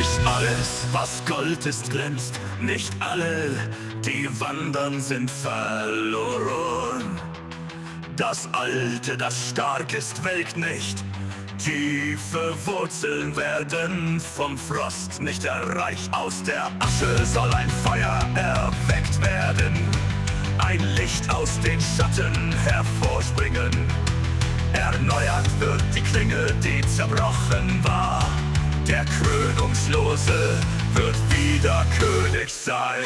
Nicht alles, was Gold ist, glänzt. Nicht alle, die wandern, sind verloren. Das Alte, das stark ist, welkt nicht. Tiefe Wurzeln werden vom Frost nicht erreicht. Aus der Asche soll ein Feuer erweckt werden. Ein Licht aus den Schatten hervorspringen. Erneuert wird die Klinge, die zerbrochen war. Der Krönungslose wird wieder König sein.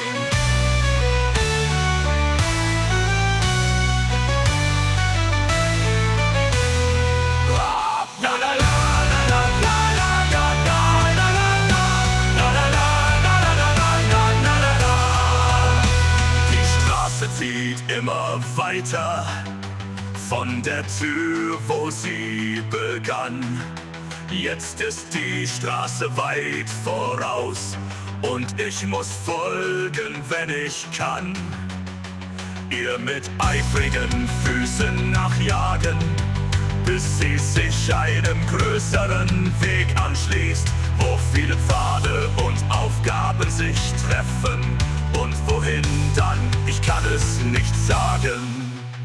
Die Straße zieht immer weiter von der Tür, wo sie begann. Jetzt ist die Straße weit voraus und ich muss folgen, wenn ich kann. Ihr mit eifrigen Füßen nachjagen, bis sie sich einem größeren Weg anschließt, wo viele Pfade und Aufgaben sich treffen. Und wohin dann, ich kann es nicht sagen.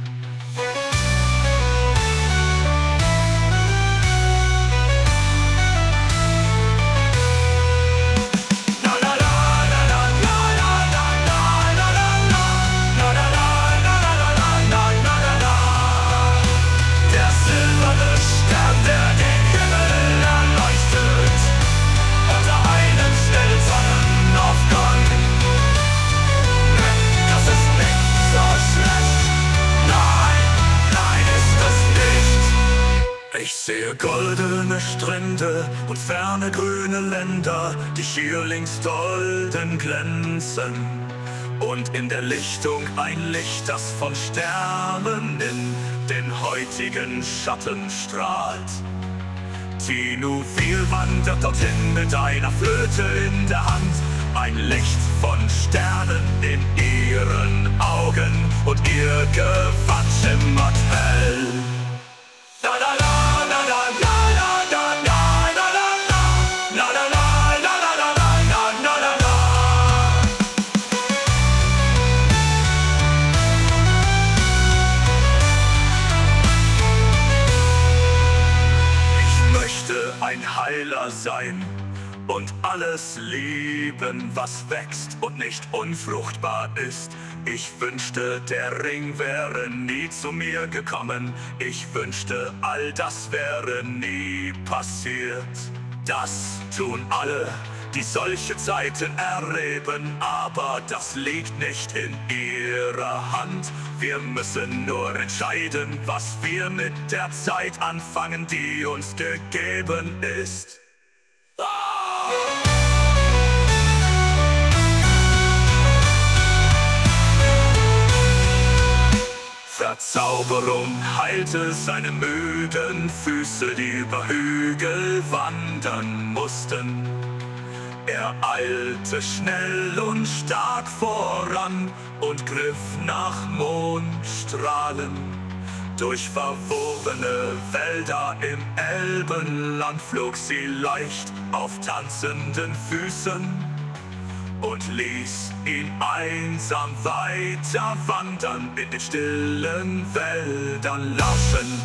Ich sehe goldene Strände und ferne grüne Länder, die hier links golden glänzen. Und in der Lichtung ein Licht, das von Sternen in den heutigen Schatten strahlt. Tinuvil wandert dorthin mit einer Flöte in der Hand. Ein Licht von Sternen in ihren Augen und ihr Gewand schimmert hell. La la la. Ein Heiler sein und alles lieben, was wächst und nicht unfruchtbar ist. Ich wünschte, der Ring wäre nie zu mir gekommen. Ich wünschte, all das wäre nie passiert. Das tun alle, die solche Zeiten erleben, aber das liegt nicht in ihrer Hand. Wir müssen nur entscheiden, was wir mit der Zeit anfangen, die uns gegeben ist. Verzauberung heilte seine müden Füße, die über Hügel wandern mussten. Er eilte schnell und stark voran und griff nach Mondstrahlen. Durch verwobene Wälder im Elbenland flog sie leicht auf tanzenden Füßen und ließ ihn einsam weiter wandern in den stillen Wäldern lauschend.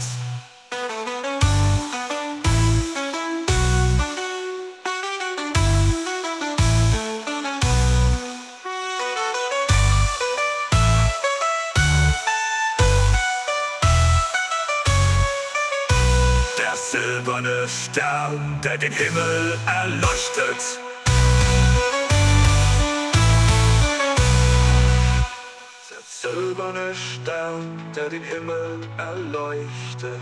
Der silberne Stern, der den Himmel erleuchtet. Der silberne Stern, der den Himmel erleuchtet.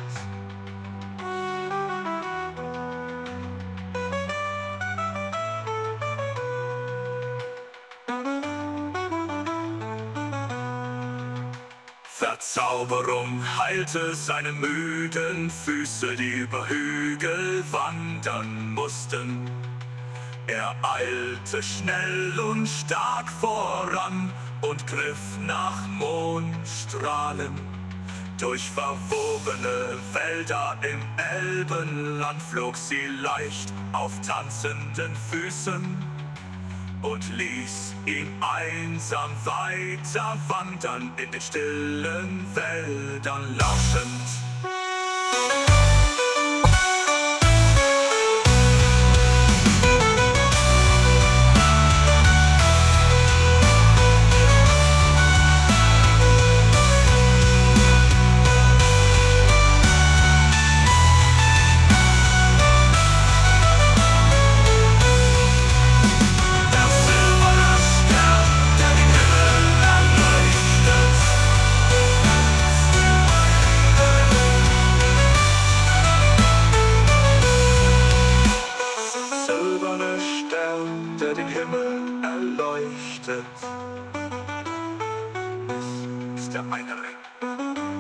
Verzauberung heilte seine müden Füße, die über Hügel wandern mussten. Er eilte schnell und stark voran und griff nach Mondstrahlen. Durch verwobene Wälder im Elbenland flog sie leicht auf tanzenden Füßen und ließ ihn einsam weiter wandern in den stillen Wäldern lauschend. Silberne Stern, der den Himmel erleuchtet, ist der eine Ring.